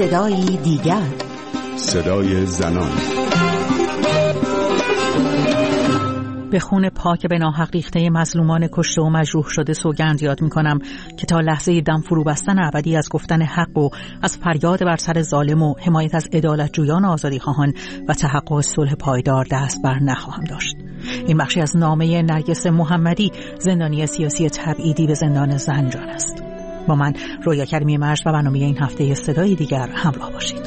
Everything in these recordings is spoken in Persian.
صدایی دیگر، صدای زنان. به خون پاک به ناحق ریخته مظلومان کشته و مجروح شده سوگند یاد می‌کنم که تا لحظه دم فرو بستن ابدی از گفتن حق و از فریاد بر سر ظالم و حمایت از عدالتجویان و آزادیخواهان و تحقق صلح پایدار دست بر نخواهم داشت. این بخشی از نامه نرگس محمدی، زندانی سیاسی تبعیدی به زندان زنجان است. با من رویا کریمی مرج و برنامه این هفته صدای دیگر همراه باشید.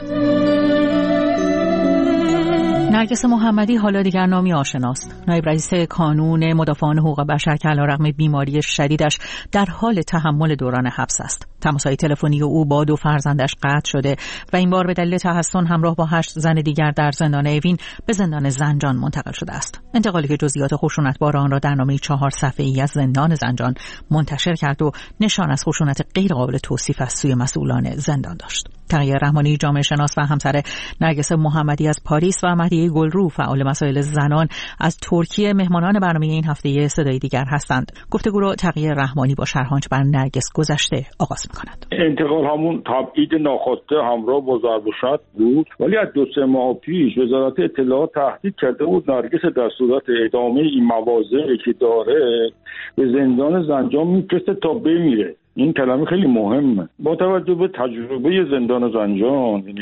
نرگس محمدی حالا دیگر نامی آشناست. نایب رئیس کانون مدافعان حقوق بشر که علیرغم بیماری شدیدش در حال تحمل دوران حبس است. تماس‌های تلفنی او با 2 فرزندش قطع شده و این بار به دلیل تحصن همراه با 8 زن دیگر در زندان اوین به زندان زنجان منتقل شده است. انتقالی که جزئیات خشونتبار آن را در نامه 4 صفحه‌ای از زندان زنجان منتشر کرد و نشان از خشونت غیر قابل توصیف از سوی مسئولان زندان داشت. تقیه رحمانی، جامعه شناس و همسر نرگس محمدی از پاریس و مهدیه گلرو، فعال مسائل زنان از ترکیه، مهمانان برنامه این هفته صدای دیگر هستند. گفتگو رو تقیه رحمانی با شرحانچ بر نرگس گذشته آغاز می‌کند. انتقال همون تبعید ناخواسته همراه با ضرب و شتم بود، ولی از 2-3 ماه پیش وزارت اطلاعات تهدید کرده بود نرگس در صورت ادامه این مواضعی که داره به زندان زنجان میفرسته تا بمیره. این کلمه خیلی مهمه. با توجه به تجربه زندان زنجان این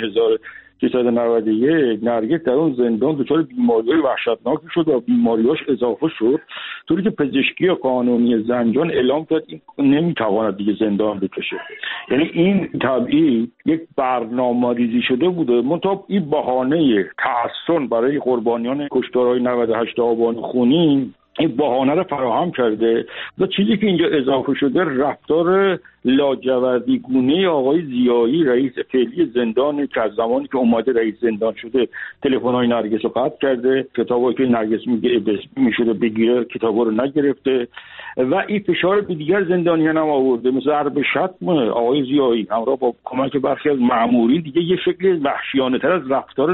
1391 نرگس در اون زندان دچار بیماری‌های وحشتناکی شد و بیماریاش اضافه شد، طوری که پزشکی قانونی زنجان اعلام کرد این نمیتواند دیگه زندان بکشه. یعنی این تبعید یک برنامه‌ریزی شده بوده، منتها این بهانه تحصن برای قربانیان کشتارهای 98 آبان خونین این بهانه رو فراهم کرده. و چیزی که اینجا اضافه شده رفتار لاجوردی گونه آقای ضیایی، رئیس فعلی زندان که از زمانی که اومده رئیس زندان شده تلفن‌های نرگس رو قطع کرده، کتابایی که نرگس میشده بگیره کتابا رو نگرفته و این فشار به دیگر زندانیان هم آورده، مثل ضرب شتم آقای ضیایی همراه با کمک برخی از مأمورین. دیگه یه شکل وحشیانه‌تر از رفتار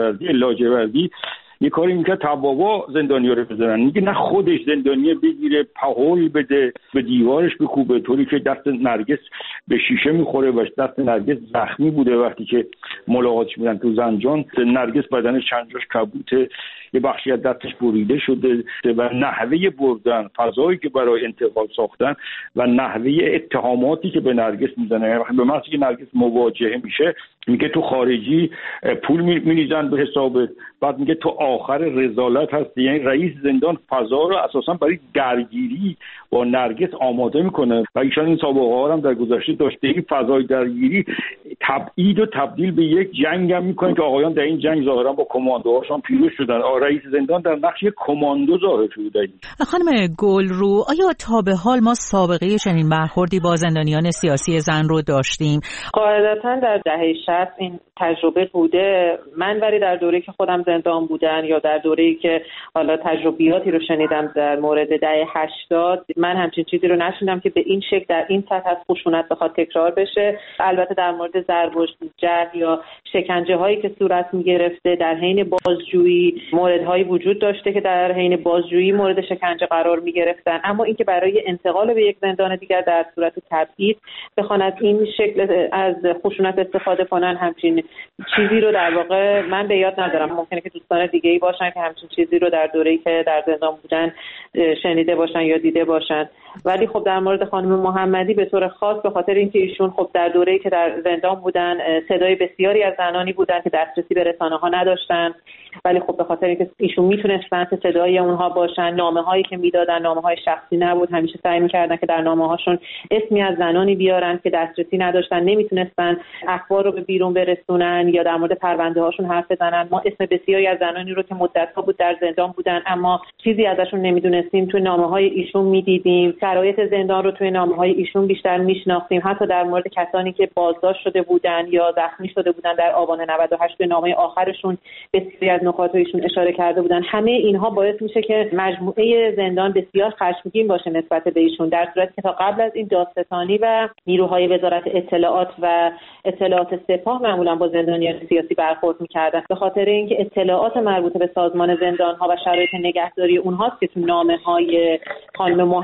لاجوردی یه کاری میکنه تبابا زندانی‌ها رو بزنن، میگه نه خودش زندانیه بگیره پهول بده به دیوارش بکوبه، طوری که دست نرگس به شیشه میخوره و دست نرگس زخمی بوده. وقتی که ملاقاتش میرن تو زنجان نرگس بدنش چند جاش کبوته، یه بخشی از دستش بریده شده و نحوه بردن، فضایی که برای انتقال ساختن و نحوه اتهاماتی که به نرگس میزنه، به محضی که نرگس مواجهه میشه میگه تو خارجی پول میریزن به حسابت، بعد میگه تو آخر رذالت هستی. یعنی رئیس زندان فضا رو اساسا برای درگیری با نرگس آماده میکنه و ایشان این سابقه ها هم در گذشته داشته. این فضای درگیری تبعید و تبدیل به یک جنگ هم میکنه که آقایان در این جنگ ظاهرا با کماندوهاشون پیروز شدن. رئیس زندان در نقش یک کماندو ظاهر شده. خانم گلرو، آیا تا به حال ما سابقه چنین برخوردی با زندانیان سیاسی زن رو داشتیم؟ قاعدتاً در دهه 60 این تجربه بوده. من ولی در دوره‌ای که خودم زندان بودن یا در دوره‌ای که حالا تجربیاتی رو شنیدم در مورد دهه 80 من همچین چیزی رو نشنیدم که به این شکل در این سطح از خشونت بخواد تکرار بشه. البته در مورد ضرب و جرح یا شکنجه هایی که صورت می‌گرفته در حین بازجویی موردهایی وجود داشته که در حین بازجویی مورد شکنجه قرار می‌گرفتن، اما اینکه برای انتقال به یک زندان دیگر در صورت تبعید بخوان از این شکل از خشونت استفاده کنن، همچین چیزی رو در واقع من به یاد ندارم. ممکنه که دوستان دیگه‌ای باشن که همچین چیزی رو در دوره‌ای که در زندان بودن شنیده باشن یا دیده باشن. ولی خب در مورد خانم محمدی به طور خاص به خاطر اینکه ایشون خب در دوره‌ای که در زندان بودن صدای بسیاری از زنانی بودن که دسترسی به رسانه‌ها نداشتن، ولی خب به خاطر اینکه ایشون میتونستن صدای اونها باشن، نامه‌هایی که میدادن نامه‌های شخصی نبود، همیشه سعی می‌کردن که در نامه‌هاشون اسمی از زنانی بیارن که دسترسی نداشتن، نمیتونستن اخبار رو به بیرون برسونن یا در مورد پرونده‌هاشون حرف بزنن. ما اسم بسیاری از زنانی رو که مدت‌ها بود در زندان بودن اما چیزی ازشون نمیدونستیم تو نامه‌های ایشون میدیدیم، شرایط زندان رو توی نامه‌های ایشون بیشتر میشناختیم. حتی در مورد کسانی که بازداشت شده بودن یا زخمی شده بودن در آبان 98 به نامه آخرشون بسیاری از نکات ایشون اشاره کرده بودن. همه اینها باعث میشه که مجموعه زندان بسیار خشمگین باشه نسبت به ایشون، در صورتی که تا قبل از این دادستانی و نیروهای وزارت اطلاعات و اطلاعات سپاه معمولا با زندانیان سیاسی برخورد می‌کردن، به خاطر اینکه اطلاعات مربوطه به سازمان زندان‌ها و شرایط نگهداری اونهاست که تو نامه‌های خانم محمدی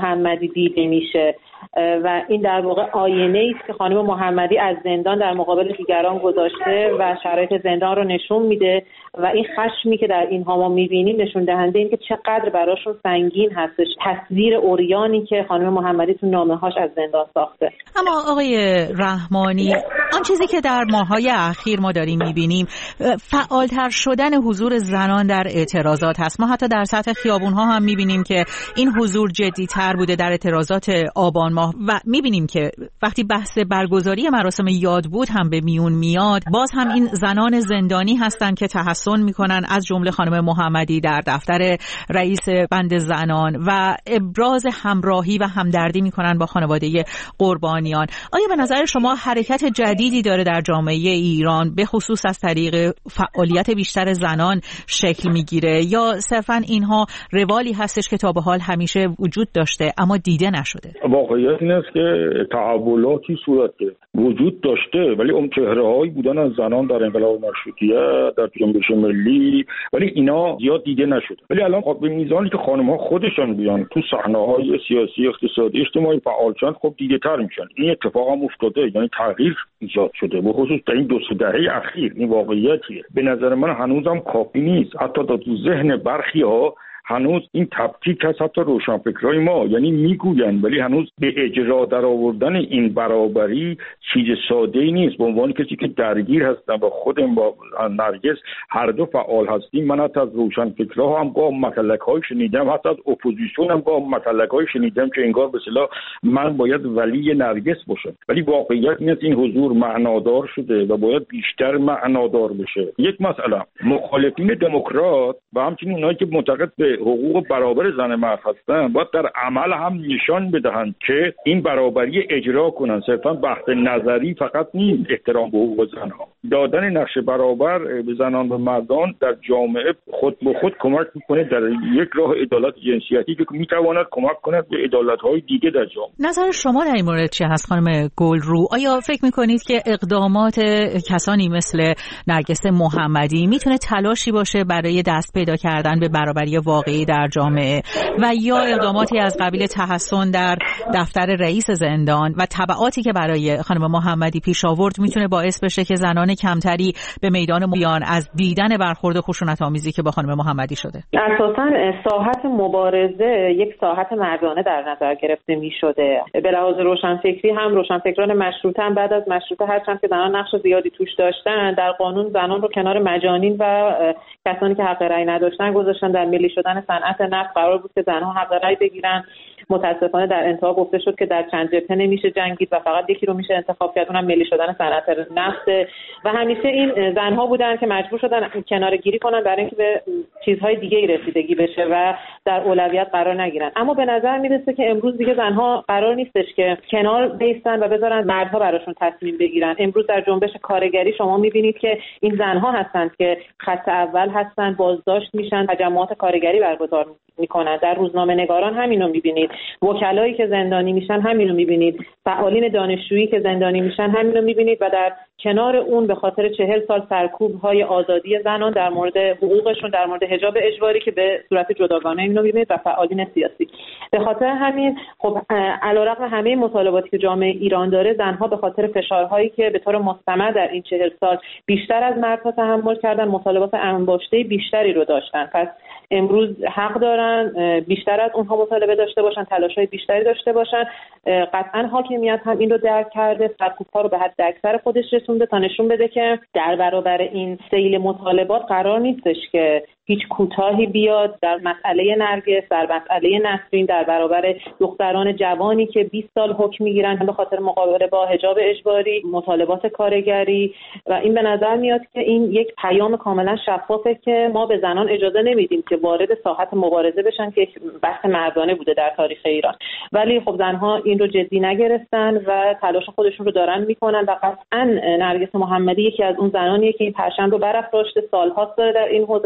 محمدی دیده میشه و این در واقع آینه است که خانم محمدی از زندان در مقابل دیگران گذاشته و شرایط زندان رو نشون میده و این خشمی که در اینها ما میبینیم نشون دهنده این که چقدر براشون سنگین هستش تصویر عریانی که خانم محمدی تو نامه‌هاش از زندان ساخته. اما آقای رحمانی، آن چیزی که در ماه‌های اخیر ما داریم میبینیم فعالتر شدن حضور زنان در اعتراضات هست. ما حتی در سطح خیابون‌ها هم میبینیم که این حضور جدی‌تر بوده در اعتراضات آبان ماه و میبینیم که وقتی بحث برگزاری مراسم یادبود هم به میون میاد، باز هم این زنان زندانی هستن که تحسن میکنن، از جمله خانم محمدی در دفتر رئیس بند زنان و ابراز همراهی و همدردی میکنن با خانواده قربانیان. آیا به نظر شما حرکت جدیدی داره در جامعه ایران به خصوص از طریق فعالیت بیشتر زنان شکل میگیره یا صرفا اینها روالی هستش که تا به حال همیشه وجود داشته اما دیده نشده؟ واقعیت این است که تحولاتی صورت گرفت، وجود داشته، ولی اون چهره‌هایی بودن از زنان در انقلاب مشروطیت، در جنبش ملی، ولی اینا زیاد دیده نشده. ولی الان به میزانی که خانم‌ها خودشان بیان تو صحنه‌های سیاسی، اقتصادی، اجتماعی فعال شدن، خب دیده‌تر میشن. این اتفاق هم افتاده، یعنی تغییر ایجاد شده به خصوص در این 2-3 دهه اخیر. این واقعیتیه. به نظر من هنوزم کافی نیست. حتی تو ذهن برخی‌ها هنوز این تفکیک هست، حتی روشنفکرای ما، یعنی میگوین ولی هنوز به اجرا در آوردن این برابری چیز ساده‌ای نیست. به عنوان کسی که درگیر هستم و خودم با نرگس هر دو فعال هستیم، من حتی از روشنفکرها هم گاه مطلق‌های شنیدم، حتی از اپوزیسیون هم گاه مطلق‌های شنیدم که انگار به اصطلاح من باید ولی نرگس باشم. ولی واقعیت این است این حضور معنادار شده و باید بیشتر معنادار بشه. یک مسئله، مخالفین دموکرات و همچنین اونایی که معتقد به حقوق برابر زن مرد هستن باید در عمل هم نشان بدهند که این برابری اجرا کنن. صرفا بحث نظری فقط نیست احترام به حقوق زنها. دادن نقش برابر به زنان و مردان در جامعه خود به خود کمک میکنه در یک راه عدالت جنسیتی که میتواند کمک کند به عدالت‌های دیگه در جامعه. نظر شما در این مورد چه هست خانم گلرو؟ آیا فکر میکنید که اقدامات کسانی مثل نرگس محمدی میتونه تلاشی باشه برای دست پیدا کردن به برابری واقعی در جامعه و یا اقداماتی از قبیل تحسن در دفتر رئیس زندان و تبعاتی که برای خانم محمدی پیش آورد میتونه باعث بشه که زنان کمتری به میدان بیان از دیدن برخورد خشونت‌آمیزی که با خانم محمدی شده؟ اساساً ساحت مبارزه یک ساحت مردانه در نظر گرفته می‌شده. به لحاظ روشنفکری هم روشنفکران مشروطه هم بعد از مشروطه هرچند که زنان نقش زیادی توش داشتن، در قانون زنان رو کنار مجانین و کسانی که حق رأی نداشتن گذاشتن. در ملی شدن صنعت نفت قرار بود که زنها حق رأی بگیرن. متاسفانه در انتها گفته شد که در چند جبهه نمیشه جنگید و فقط یکی رو میشه انتخاب کرد، اونم ملی شدن صنعت نفت. و همیشه این زنها بودن که مجبور شدن کناره گیری کنن برای اینکه به چیزهای دیگه‌ای رسیدگی بشه و در اولویت قرار نگیرن. اما به نظر میرسه که امروز دیگه زنها قرار نیستش که کنار بیستن و بذارن مردها براشون تصمیم بگیرن. امروز در جنبش کارگری شما میبینید که این زنها هستند که خط اول هستن، بازداشت میشن، تجمعات کارگری برگزار میکنن. در روزنامه نگاران همینو میبینید، وکلایی که زندانی میشن همینو میبینید، فعالین دانشجویی که زندانی میشن همینو میبینید و در کنار اون به خاطر 40 سال سرکوب‌های آزادی زنان در مورد حقوقشون، در مورد حجاب اجباری که به صورت جداگانه اینو میبینید و فعالین سیاسی. به خاطر همین خب علیرغم همه مطالباتی که جامعه ایران داره، زنها به خاطر فشارهایی که به طور مستمر در این 40 سال بیشتر از مردها تحمل کردن، مطالبات انباشته بیشتری رو داشتن. پس امروز حق دارن بیشتر از اونها مطالبه داشته باشن، تلاش‌های بیشتری داشته باشن. قطعاً حاکمیت هم این رو درک کرده، سرکوب‌ها رو به حد اکثر خودش رسونده تا نشون بده که در برابر این سیل مطالبات قرار نیستش که هیچ کوتاهی بیاد. در مسئله نرگس، در مسئله نسرین، در برابر دختران جوانی که 20 سال حکم میگیرن به خاطر مقابله با حجاب اجباری، مطالبات کارگری، و این به نظر میاد که این یک پیام کاملا شفافه که ما به زنان اجازه نمیدیم که وارد ساحت مبارزه بشن که یک بحث مردانه بوده در تاریخ ایران. ولی خب زنها این رو جدی نگرفتن و تلاش خودشون رو دارن میکنن و قطعاً نرگس محمدی یکی از اون زنانیه که این پرچم رو برافراشته، سال‌هاست داره در این حوزه تلاش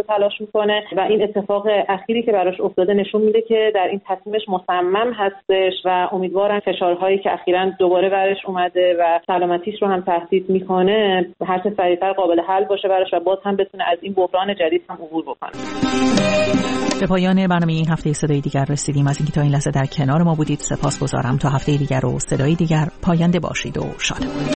میکنه و این اتفاق اخیری که براش افتاده نشون میده که در این تصمیمش مصمم هستش و امیدوارم فشارهایی که اخیراً دوباره برش اومده و سلامتیش رو هم تهدید میکنه هر چه سریعتر قابل حل باشه براش و باز هم بتونه از این بحران جدید هم عبور بکنه. به پایان برنامه این هفته صدای دیگر رسیدیم. از اینکه تا این لحظه در کنار ما بودید سپاسگزارم. تا هفته دیگر و صدای دیگر پاینده باشید و شاد.